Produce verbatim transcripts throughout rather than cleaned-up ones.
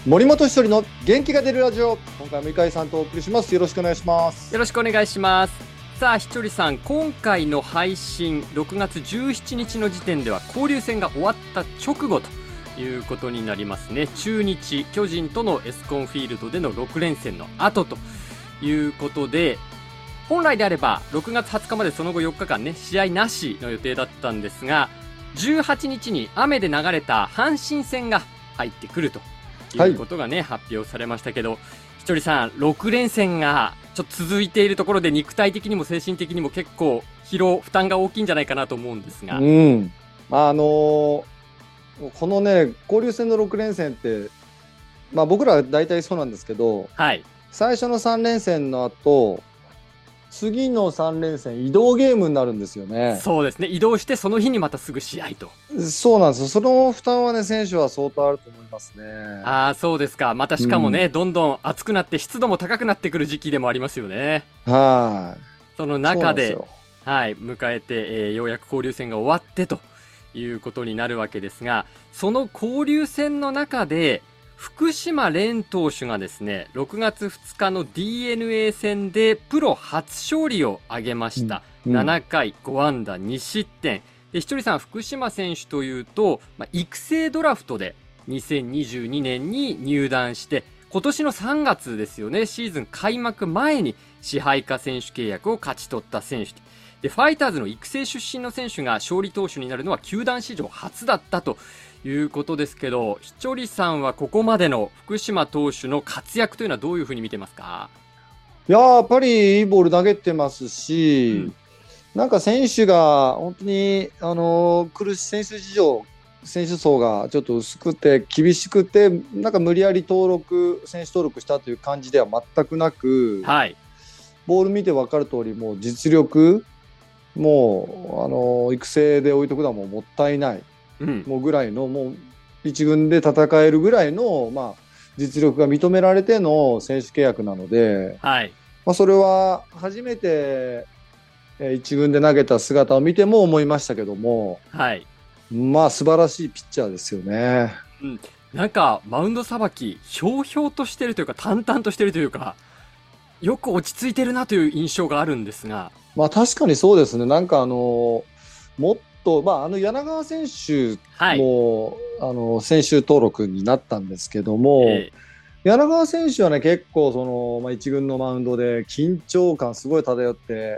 森本一人の元気が出るラジオ、今回も井上さんとお送りします。よろしくお願いします。 よろしくお願いします。さあひとりさん、今回の配信ろくがつじゅうしちにちの時点では交流戦が終わった直後ということになりますね。中日、巨人とのエスコンフィールドでのろくれんせんの後ということで、本来であればろくがつはつかまでその後よっかかんね、試合なしの予定だったんですが、じゅうはちにちに雨で流れた阪神戦が入ってくるということがね、はい、発表されましたけど、ひとりさん、ろくれんせんがちょっと続いているところで肉体的にも精神的にも結構疲労負担が大きいんじゃないかなと思うんですが、 うん、あのー、このね交流戦のろくれんせんって、まあ、僕らは大体そうなんですけど、 はい、 最初のさんれんせんの後次のさんれんせん移動ゲームになるんですよね。 そうですね、移動してその日にまたすぐ試合と。 そうなんですよ。その負担はね選手は相当あると思いますね。 ああ、そうですか。またしかもね、うん、どんどん暑くなって湿度も高くなってくる時期でもありますよね。 はい。 その中ではい、迎えて、えー、ようやく交流戦が終わってということになるわけですが、その交流戦の中で福島蓮投手がですね、ろくがつふつかの ディーエヌエー 戦でプロ初勝利を挙げました。うんうん、ななかいごあんだにしってんで、ひとりさん、福島選手というと、まあ、育成ドラフトでにせんにじゅうにねんに入団して、今年のさんがつですよね、シーズン開幕前に支配下選手契約を勝ち取った選手で、ファイターズの育成出身の選手が勝利投手になるのは球団史上初だったということですけど、ひとりさんはここまでの福島投手の活躍というのはどういうふうに見てますか？ いややっぱりいいボール投げてますし、うん、なんか選手が本当にあの苦しい選手事情、選手層がちょっと薄くて厳しくて、なんか無理やり登録選手登録したという感じでは全くなく、はい、ボール見て分かる通り、もう実力、もうあの育成で置いとくのはもうもったいない、うん、もうぐらいの、もう一軍で戦えるぐらいの、まあ、実力が認められての選手契約なので、はい、まあ、それは初めて一軍で投げた姿を見ても思いましたけども、はい、まあ素晴らしいピッチャーですよね。 うん、なんかマウンドさばきひょうひょうとしてるというか、淡々としてるというか、よく落ち着いてるなという印象があるんですが、 まあ確かにそうですね。なんかあのもっと、まあ、あの柳川選手も、はい、あの選手登録になったんですけども、えー、柳川選手はね結構その、まあ、一軍のマウンドで緊張感すごい漂って、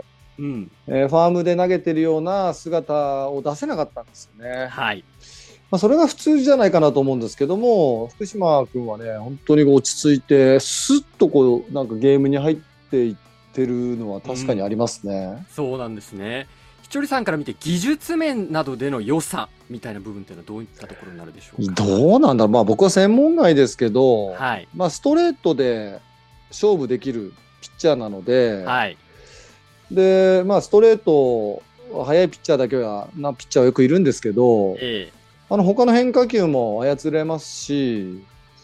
うんえー、ファームで投げてるような姿を出せなかったんですよね。はい、まあ、それが普通じゃないかなと思うんですけども、福島君はね本当に落ち着いてスッとこうなんかゲームに入っていってるのは確かにありますね。 うん、そうなんですね。ひとりさんから見て技術面などでの良さみたいな部分というのはどういったところになるでしょうか？ どうなんだろう、まあ、僕は専門外ですけど、はいまあ、ストレートで勝負できるピッチャーなので、はいでまあ、ストレート速いピッチャーだけはなピッチャーはよくいるんですけど、ええ、あの他の変化球も操れますし、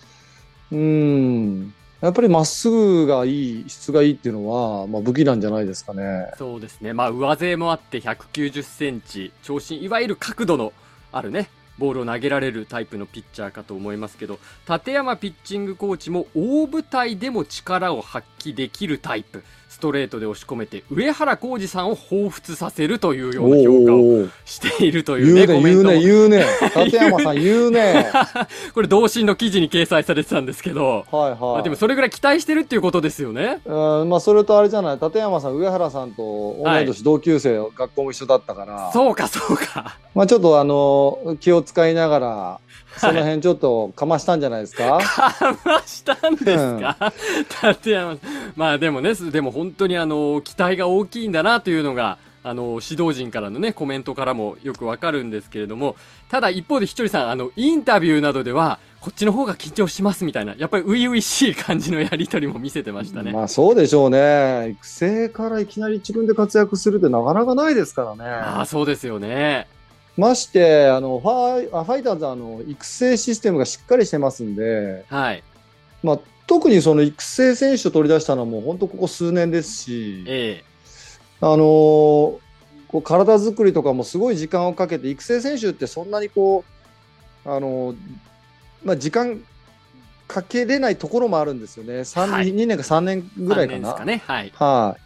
うんやっぱりまっすぐがいい、質がいいっていうのは、まあ、武器なんじゃないですかね。 そうですね、まあ、上背もあってひゃくきゅうじゅっセンチ、長身、いわゆる角度のあるねボールを投げられるタイプのピッチャーかと思いますけど、立山ピッチングコーチも大舞台でも力を発揮できるタイプ、ストレートで押し込めて上原浩二さんを彷彿させるというような評価をしているというね、コメントも言うね言うね立山さん言うねこれ同心の記事に掲載されてたんですけど、はいはい、まあ、でもそれぐらい期待してるっていうことですよね。 うん、まあ、それとあれじゃない、立山さん上原さんと同い年同級生、はい、学校も一緒だったから、 そうかそうか、 まあ、ちょっとあの気を使いながらその辺ちょっとかましたんじゃないですか。 かましたんですか、うん、立山まあでもね、でも本当にあの期待が大きいんだなというのがあの指導陣からのねコメントからもよくわかるんですけれども、ただ一方でひとりさん、あのインタビューなどではこっちの方が緊張しますみたいな、やっぱり初々しい感じのやり取りも見せてましたね。 まあそうでしょうね。育成からいきなり自分で活躍するってなかなかないですからね。 ああ、そうですよね。 ましてあのファイ、ファイターズはあの育成システムがしっかりしてますんで、はい、まあ、特にその育成選手を取り出したのはもう本当ここ数年ですし、ええ、あのー、こう体作りとかもすごい時間をかけて、育成選手ってそんなにこう、あのーまあ、時間かけれないところもあるんですよね。さんはいにねんかさんねんぐらいかな。 さんねんですかね。はい。 はい。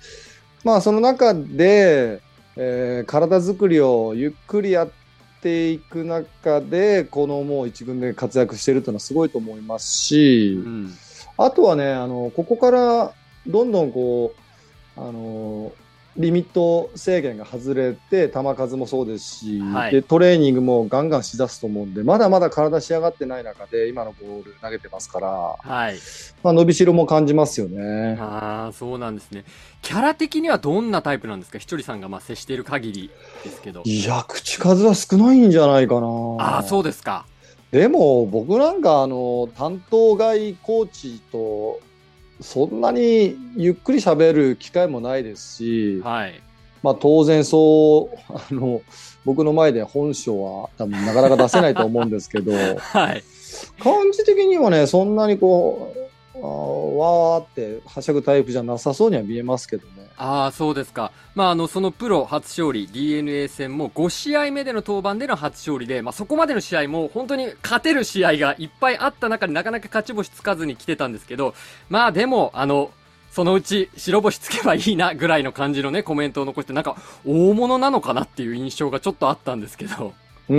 まあその中で、えー体作りをゆっくりやっていく中で、このもう一軍で活躍しているというのはすごいと思いますし、 うん。 あとはね、あのここからどんどんこう、あのリミット制限が外れて、球数もそうですし、 はい。 でトレーニングもガンガンしだすと思うんで、まだまだ体仕上がってない中で今のボール投げてますから、 はい。 まあ、伸びしろも感じますよね。 ああ、そうなんですね。キャラ的にはどんなタイプなんですか？ひとりさんがまあ接している限りですけど。 いや、口数は少ないんじゃないかな。 ああ、そうですか。 でも僕なんかあの担当外コーチとそんなにゆっくり喋る機会もないですし、 はい。 まあ、当然そうあの僕の前で本性は多分なかなか出せないと思うんですけどはい。 感じ的にはねそんなにこうあーわーってはしゃぐタイプじゃなさそうには見えますけどね。 ああ、そうですか。まあ、あの、そのプロ初勝利、ディーエヌエー 戦もご試合目での登板での初勝利で、まあ、そこまでの試合も本当に勝てる試合がいっぱいあった中でなかなか勝ち星つかずに来てたんですけど、まあでも、あの、そのうち白星つけばいいなぐらいの感じのね、コメントを残して、なんか大物なのかなっていう印象がちょっとあったんですけど。 うん、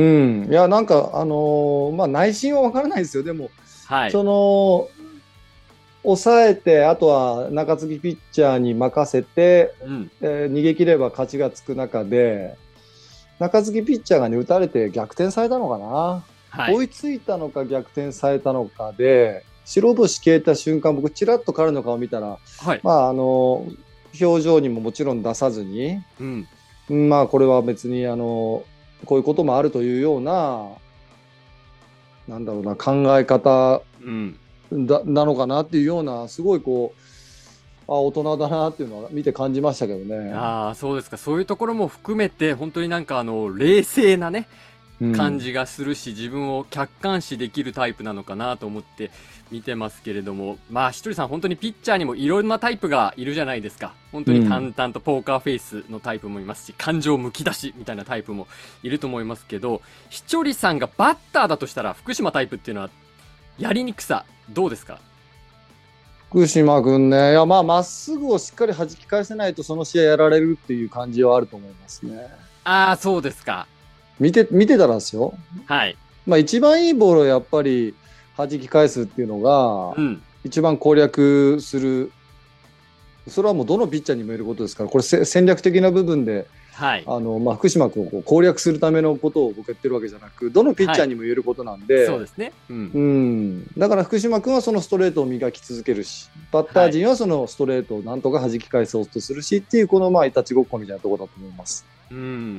いやなんかあのーまあ内心は分からないですよ。でもはい。 その抑えてあとは中継ぎピッチャーに任せて、 うん。 えー逃げ切れば勝ちがつく中で中継ぎピッチャーがね打たれて逆転されたのかな、 はい。 追いついたのか逆転されたのかで白星消えた瞬間僕ちらっと彼の顔見たらはい。 まああの表情にももちろん出さずに、 うん。 まあこれは別にあのこういうこともあるというようななんだろうな考え方うん。 だなのかなっていうようなすごいこうあ大人だなっていうのは見て感じましたけどね。 ああ、そうですか。そういうところも含めて、本当になんかあの、冷静なね、 うん、 感じがするし、自分を客観視できるタイプなのかなと思って見てますけれども、まあ、ひとりさん本当にピッチャーにもいろんなタイプがいるじゃないですか。本当にうん、 淡々とポーカーフェイスのタイプもいますし、感情むき出しみたいなタイプもいると思いますけど、ひとりさんがバッターだとしたら、福島タイプっていうのは、やりにくさ、どうですか？ 福島君ね、いやまあまっすぐをしっかり弾き返せないとその試合やられるっていう感じはあると思いますね。 ああー、そうですか。 見て見てたらですよ。 はい。 まあ一番いいボールをやっぱり弾き返すっていうのがうん。 一番攻略する。それはもうどのピッチャーにも言えることですから、これせ戦略的な部分ではい。 あの、まあ、福島君をこう攻略するためのことを僕は言ってるわけじゃなく、どのピッはい。 チャーにも言えることなんで、 そうですね。ううん。 ん、だから福島君はそのストレートを磨き続けるし、バッタはい。 ー陣はそのストレートをなんとか弾き返そうとするしっていう、このまあいたちごっこみたいなところだと思います。 うん。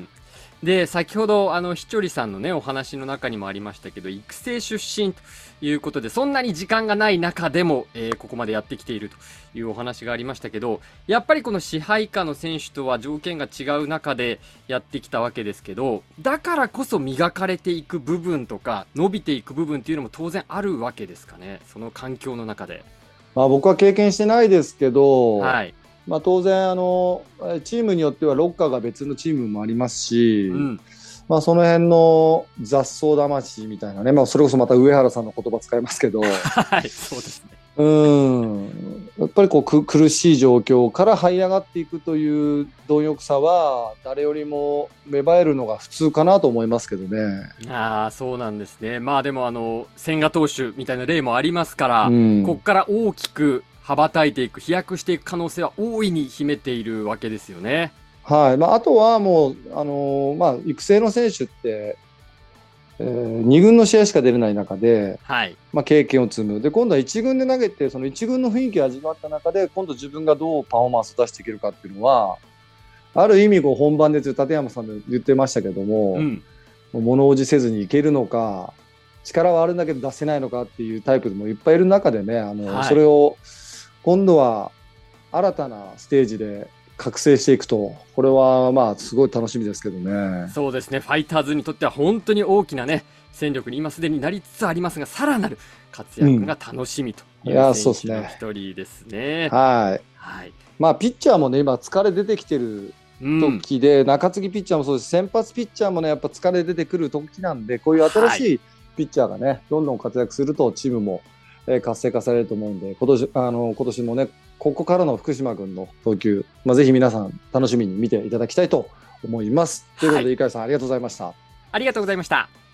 で、先ほど、あの、ひちょりさんのね、お話の中にもありましたけど、育成出身ということで、そんなに時間がない中でも、えーここまでやってきているというお話がありましたけど、やっぱりこの支配下の選手とは条件が違う中でやってきたわけですけど、だからこそ磨かれていく部分とか、伸びていく部分っていうのも当然あるわけですかね。その環境の中で。 まあ、僕は経験してないですけど、 はい。 まあ、当然あの、チームによってはロッカーが別のチームもありますし、 うん。 まあ、その辺の雑草魂みたいなね、まあ、それこそまた上原さんの言葉使いますけど、 はい。そうですね。 うん、やっぱりこうく苦しい状況から這い上がっていくという貪欲さは誰よりも芽生えるのが普通かなと思いますけどね。 ああ、そうなんですね。まあでもあの、千賀投手みたいな例もありますから、こうん、 っから大きく羽ばたいていく、飛躍していく可能性は大いに秘めているわけですよね。 はい。まあ、あとはもう、あのーまあ、育成の選手って、えー、に軍の試合しか出れない中で、 はい。 まあ、経験を積む。で、今度はいち軍で投げて、そのいち軍の雰囲気を味わった中で、今度自分がどうパフォーマンスを出していけるかっていうのは、ある意味こう本番で立山さんで言ってましたけども、 うん。 物おじせずにいけるのか、力はあるんだけど出せないのかっていうタイプでもいっぱいいる中でね、あのはい。 それを今度は新たなステージで覚醒していくと、これはまあすごい楽しみですけどね。 そうですね。ファイターズにとっては本当に大きなね、戦力に今すでになりつつありますが、さらなる活うん。 躍が楽しみといういや、そう選手のですね。 一人ですね。 はい。 はい。 まあ、ピッチャーもね、今疲れ出てきてるうん。 時で、中継ぎピッチャーもそうですし、先発ピッチャーもね、やっぱ疲れ出てくる時なんで、こういう新はい。 しいピッチャーがね、どんどん活躍すると、チームもえー活性化されると思うんで、今年、あの、今年もね、ここからの福島君の投球、まあ、ぜひ皆さん楽しみに見ていただきたいと思います。ということで、 はい、 井上さんありがとうございました。 ありがとうございました。